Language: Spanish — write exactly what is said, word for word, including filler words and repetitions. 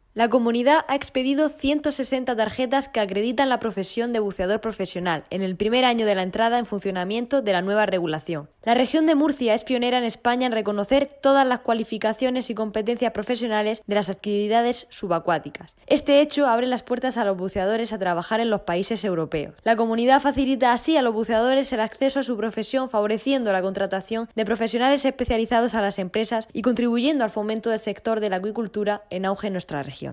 La Comunidad ha expedido ciento sesenta tarjetas que acreditan la profesión de buceador profesional en el primer año de la entrada en funcionamiento de la nueva regulación. La región de Murcia es pionera en España en reconocer todas las cualificaciones y competencias profesionales de las actividades subacuáticas. Este hecho abre las puertas a los buceadores a trabajar en los países europeos. La Comunidad facilita así a los buceadores el acceso a su profesión, favoreciendo la contratación de profesionales especializados a las empresas y contribuyendo al fomento del sector de la acuicultura en auge en nuestra región.